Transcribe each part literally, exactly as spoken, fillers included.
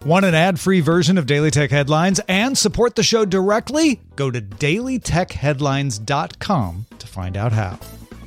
Want an ad-free version of Daily Tech Headlines and support the show directly? Go to daily tech headlines dot com to find out how.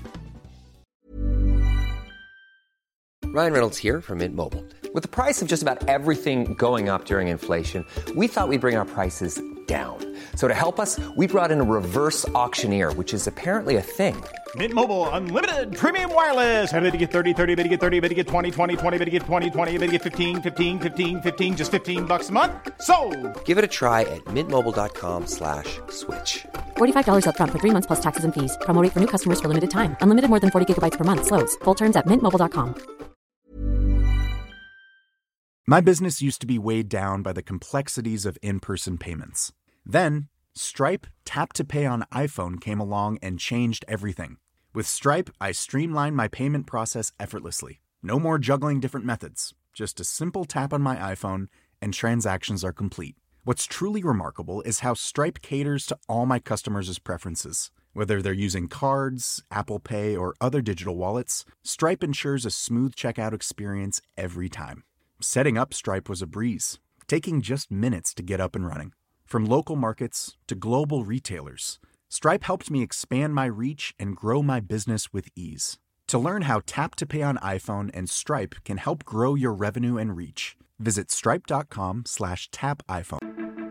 Ryan Reynolds here from Mint Mobile. With the price of just about everything going up during inflation, we thought we'd bring our prices down. So to help us, we brought in a reverse auctioneer, which is apparently a thing. Mint Mobile Unlimited Premium Wireless. How to get thirty, thirty, how to get thirty, how to get twenty, twenty, twenty, how to get twenty, twenty, how to get fifteen, fifteen, fifteen, fifteen, just fifteen bucks a month? Sold! Give it a try at mintmobile.com slash switch. forty-five dollars up front for three months plus taxes and fees. Promo rate for new customers for limited time. Unlimited more than forty gigabytes per month. Slows full terms at mint mobile dot com. My business used to be weighed down by the complexities of in-person payments. Then, Stripe Tap to Pay on iPhone came along and changed everything. With Stripe, I streamlined my payment process effortlessly. No more juggling different methods. Just a simple tap on my iPhone and transactions are complete. What's truly remarkable is how Stripe caters to all my customers' preferences. Whether they're using cards, Apple Pay, or other digital wallets, Stripe ensures a smooth checkout experience every time. Setting up Stripe was a breeze, taking just minutes to get up and running. From local markets to global retailers, Stripe helped me expand my reach and grow my business with ease. To learn how Tap to Pay on iPhone and Stripe can help grow your revenue and reach, visit stripe.com slash tap iPhone.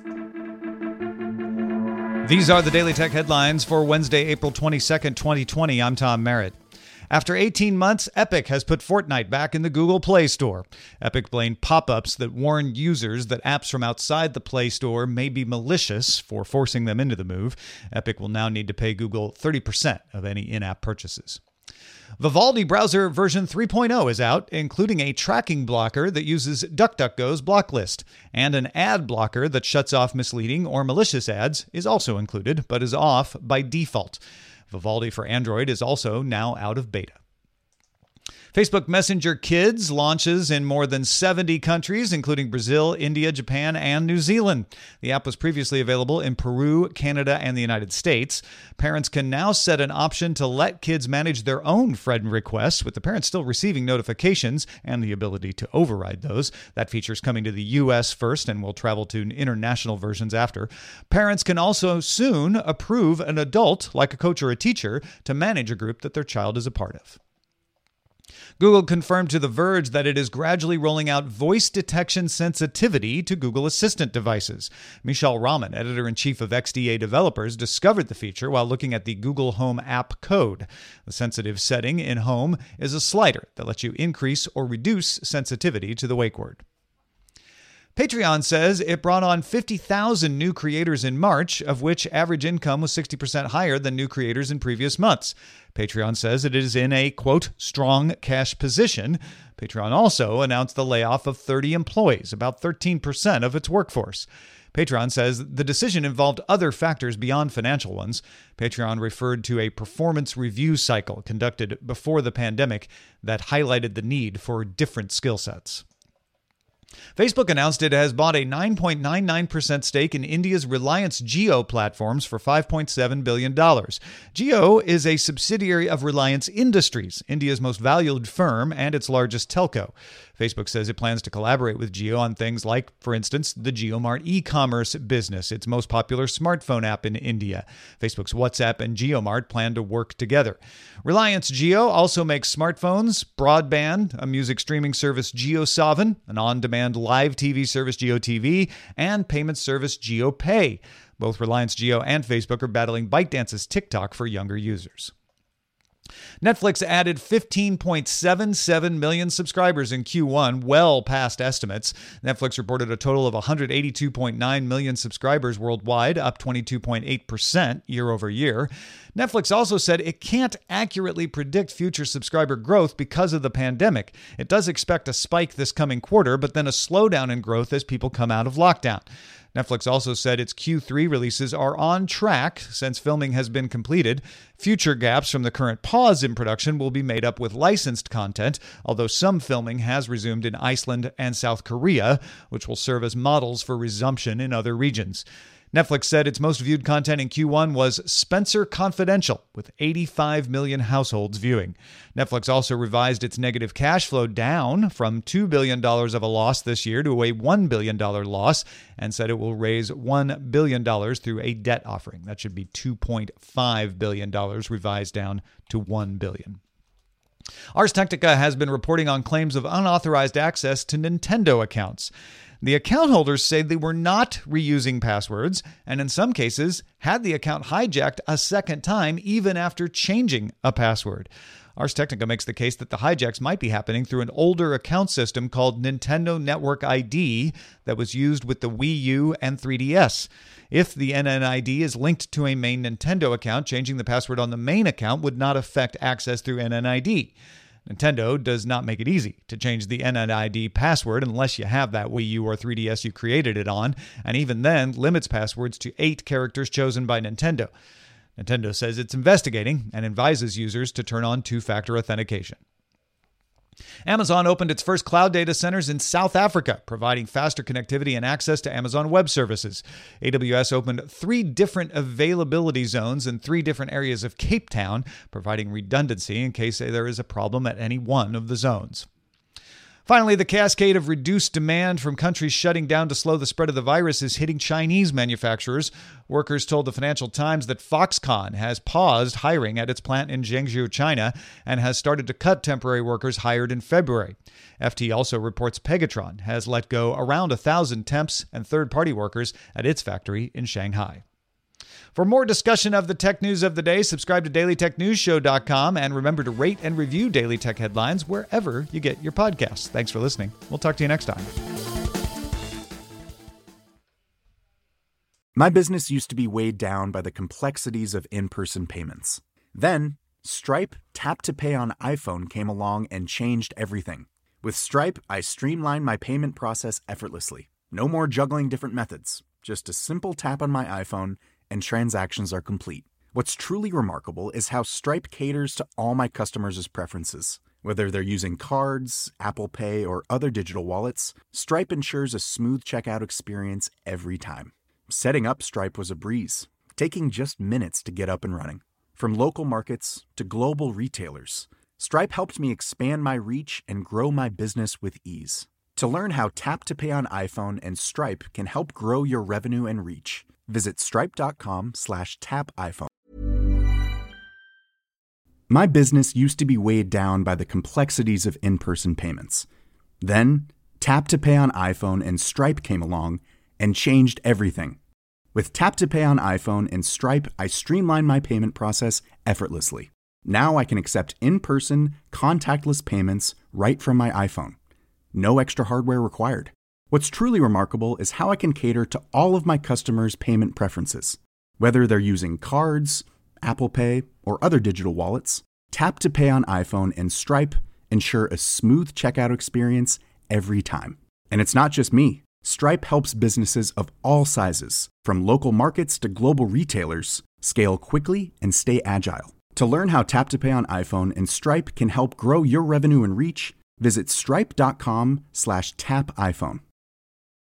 These are the Daily Tech Headlines for Wednesday, April twenty-second, twenty twenty. I'm Tom Merritt. After eighteen months, Epic has put Fortnite back in the Google Play Store. Epic blamed pop-ups that warn users that apps from outside the Play Store may be malicious for forcing them into the move. Epic will now need to pay Google thirty percent of any in-app purchases. Vivaldi browser version three point oh is out, including a tracking blocker that uses DuckDuckGo's block list. And an ad blocker that shuts off misleading or malicious ads is also included, but is off by default. Vivaldi for Android is also now out of beta. Facebook Messenger Kids launches in more than seventy countries, including Brazil, India, Japan, and New Zealand. The app was previously available in Peru, Canada, and the United States. Parents can now set an option to let kids manage their own friend requests, with the parents still receiving notifications and the ability to override those. That feature is coming to the U S first and will travel to international versions after. Parents can also soon approve an adult, like a coach or a teacher, to manage a group that their child is a part of. Google confirmed to The Verge that it is gradually rolling out voice detection sensitivity to Google Assistant devices. Michelle Rahman, editor-in-chief of X D A Developers, discovered the feature while looking at the Google Home app code. The sensitive setting in Home is a slider that lets you increase or reduce sensitivity to the wake word. Patreon says it brought on fifty thousand new creators in March, of which average income was sixty percent higher than new creators in previous months. Patreon says it is in a, quote, strong cash position. Patreon also announced the layoff of thirty employees, about thirteen percent of its workforce. Patreon says the decision involved other factors beyond financial ones. Patreon referred to a performance review cycle conducted before the pandemic that highlighted the need for different skill sets. Facebook announced it has bought a nine point nine nine percent stake in India's Reliance Jio platforms for five point seven billion dollars. Jio is a subsidiary of Reliance Industries, India's most valued firm and its largest telco. Facebook says it plans to collaborate with Jio on things like, for instance, the JioMart e-commerce business, its most popular smartphone app in India. Facebook's WhatsApp and JioMart plan to work together. Reliance Jio also makes smartphones, broadband, a music streaming service JioSaavn, an on-demand live T V service JioTV, and payment service JioPay. Both Reliance Jio and Facebook are battling ByteDance's TikTok for younger users. Netflix added fifteen point seven seven million subscribers in Q one, well past estimates. Netflix reported a total of one hundred eighty-two point nine million subscribers worldwide, up twenty-two point eight percent year over year. Netflix also said it can't accurately predict future subscriber growth because of the pandemic. It does expect a spike this coming quarter, but then a slowdown in growth as people come out of lockdown. Netflix also said its Q three releases are on track since filming has been completed. Future gaps from the current pause in production will be made up with licensed content, although some filming has resumed in Iceland and South Korea, which will serve as models for resumption in other regions. Netflix said its most viewed content in Q one was Spencer Confidential, with eighty-five million households viewing. Netflix also revised its negative cash flow down from two billion dollars of a loss this year to a one billion dollars loss, and said it will raise one billion dollars through a debt offering. That should be two point five billion dollars, revised down to one billion dollars. Ars Technica has been reporting on claims of unauthorized access to Nintendo accounts. The account holders say they were not reusing passwords, and in some cases had the account hijacked a second time even after changing a password. Ars Technica makes the case that the hijacks might be happening through an older account system called Nintendo Network I D that was used with the Wii U and three D S. If the N N I D is linked to a main Nintendo account, changing the password on the main account would not affect access through N N I D. Nintendo does not make it easy to change the N N I D password unless you have that Wii U or three D S you created it on, and even then limits passwords to eight characters chosen by Nintendo. Nintendo says it's investigating and advises users to turn on two-factor authentication. Amazon opened its first cloud data centers in South Africa, providing faster connectivity and access to Amazon Web Services. A W S opened three different availability zones in three different areas of Cape Town, providing redundancy in case there is a problem at any one of the zones. Finally, the cascade of reduced demand from countries shutting down to slow the spread of the virus is hitting Chinese manufacturers. Workers told the Financial Times that Foxconn has paused hiring at its plant in Zhengzhou, China, and has started to cut temporary workers hired in February. F T also reports Pegatron has let go around one thousand temps and third-party workers at its factory in Shanghai. For more discussion of the tech news of the day, subscribe to daily tech news show dot com and remember to rate and review Daily Tech Headlines wherever you get your podcasts. Thanks for listening. We'll talk to you next time. My business used to be weighed down by the complexities of in-person payments. Then, Stripe Tap to Pay on iPhone came along and changed everything. With Stripe, I streamlined my payment process effortlessly. No more juggling different methods. Just a simple tap on my iPhone and transactions are complete. What's truly remarkable is how Stripe caters to all my customers' preferences. Whether they're using cards, Apple Pay, or other digital wallets, Stripe ensures a smooth checkout experience every time. Setting up Stripe was a breeze, taking just minutes to get up and running. From local markets to global retailers, Stripe helped me expand my reach and grow my business with ease. To learn how Tap to Pay on iPhone and Stripe can help grow your revenue and reach, visit stripe.com slash tap iPhone. My business used to be weighed down by the complexities of in-person payments. Then, Tap to Pay on iPhone and Stripe came along and changed everything. With Tap to Pay on iPhone and Stripe, I streamlined my payment process effortlessly. Now I can accept in-person, contactless payments right from my iPhone. No extra hardware required. What's truly remarkable is how I can cater to all of my customers' payment preferences. Whether they're using cards, Apple Pay, or other digital wallets, Tap to Pay on iPhone and Stripe ensure a smooth checkout experience every time. And it's not just me. Stripe helps businesses of all sizes, from local markets to global retailers, scale quickly and stay agile. To learn how Tap to Pay on iPhone and Stripe can help grow your revenue and reach, visit stripe.com slash tap iPhone.